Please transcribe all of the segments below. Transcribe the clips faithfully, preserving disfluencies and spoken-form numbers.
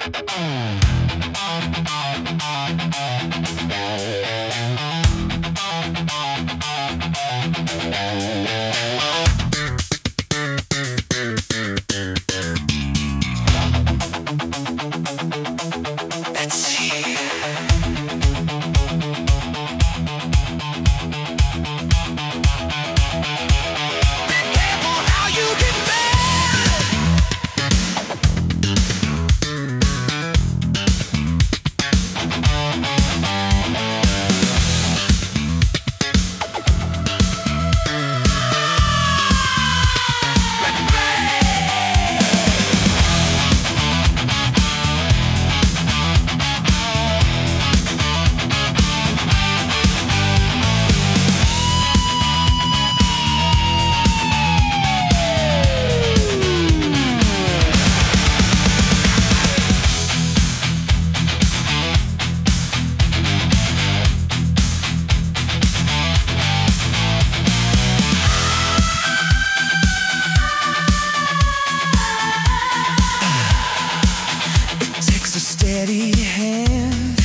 Steady hand,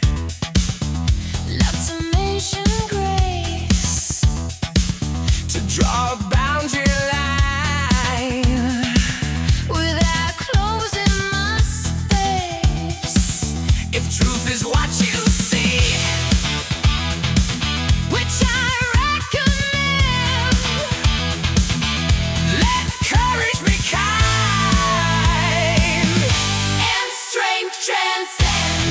lots of mention grace to draw a boundary line without closing my space. If truth is what you see, which I recommend, let courage be kind and strength transcend.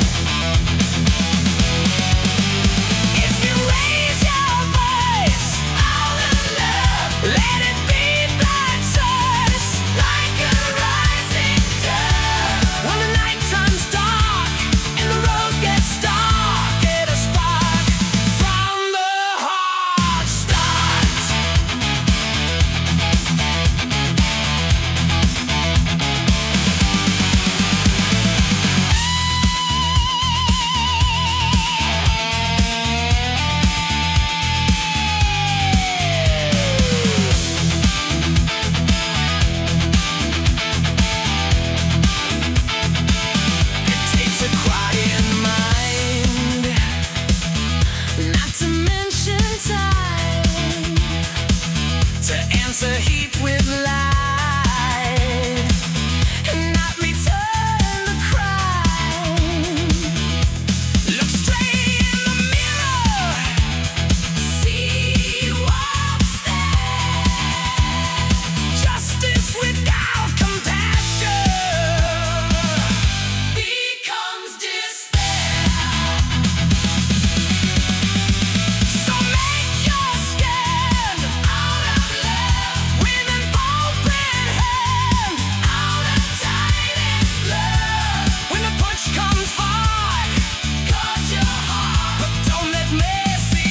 If you raise your voice out of love, let it be blood source like a rising dove. When the night turns dark and the road gets dark, get a spark from the heart starts. It takes a quiet mind, not to mention time, to answer heat with light and not return the crime. Look straight in the mirror, see what's there. Justice without compassion becomes despair. So make your stand out of love with an open hand, out of tight love. When the push comes hard, guard your heart, but don't let mercy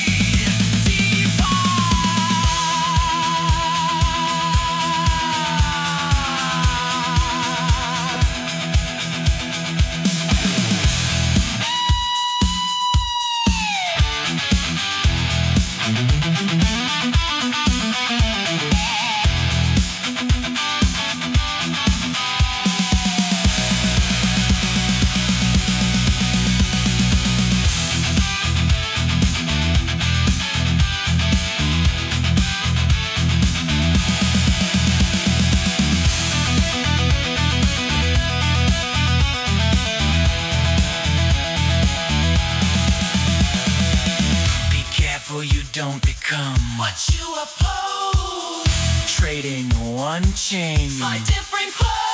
Be careful you don't become what you oppose, trading one change My different clothes.